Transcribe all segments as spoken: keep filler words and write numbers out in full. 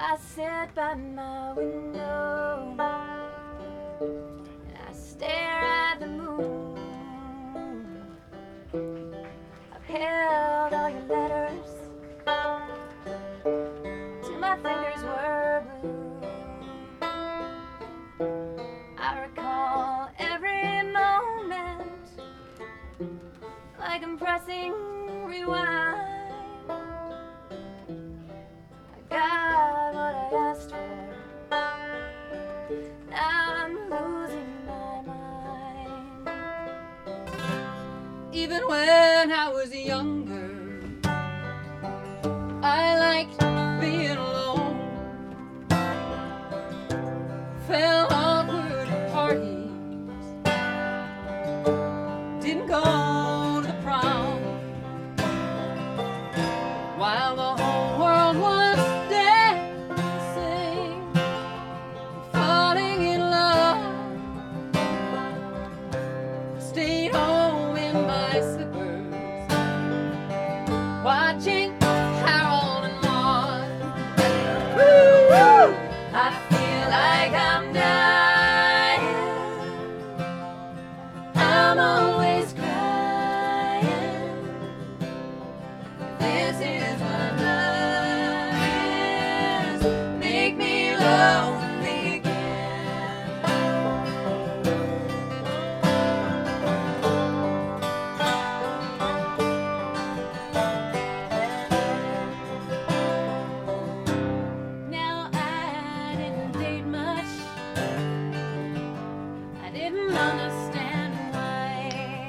I sit by my window and I stare at the moon. I've held all your letters till my fingers were blue. I recall every moment like I'm pressing rewind. I got what I asked for. Now I'm losing my mind. Even when I was younger, I liked being alone. Felt awkward at parties, didn't go to the prom, while the whole world was dancing, falling in love. Stayed home in my slippers, watching Harold and Maude. Woo, woo. I feel like I'm dying. I'm always crying. This is what love is. Make me lonely again. Now I didn't date much. I didn't understand why.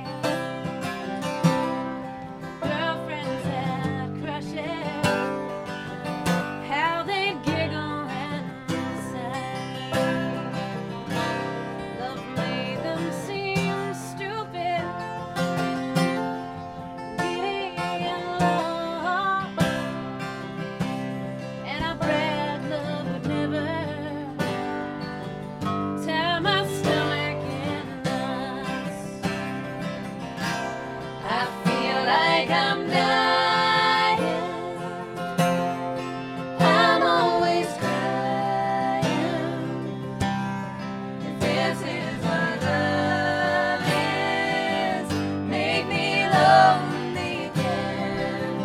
Girlfriends had crushes, how they'd giggle and sigh. Love made them seem stupid, giddy and lost. And I prayed love would never tear my stomach in knots. I feel like I'm dying. I'm always crying. If this is what love is, make me lonely again.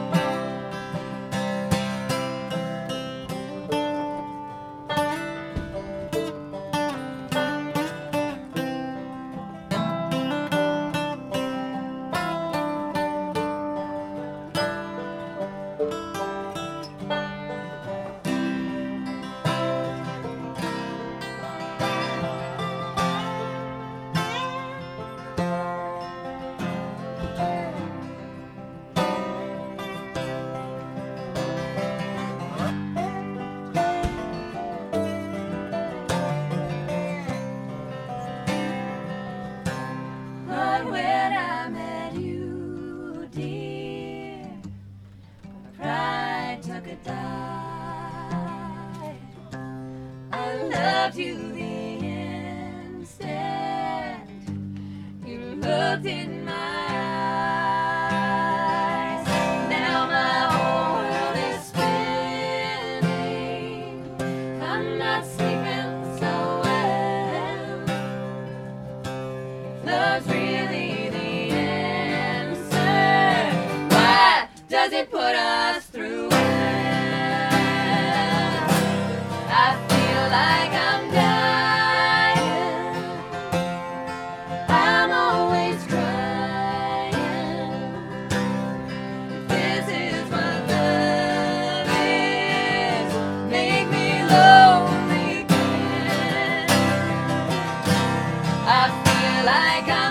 But when I met you, dear, my pride took a dive. I loved you the instant you looked in my eyes. Now my whole world is spinning. I'm not sleeping so well. Love's really the answer. Why does it put us through hell? I feel like I'm dying. I'm always crying. If this is what love is, make me lonely again. I feel like I'm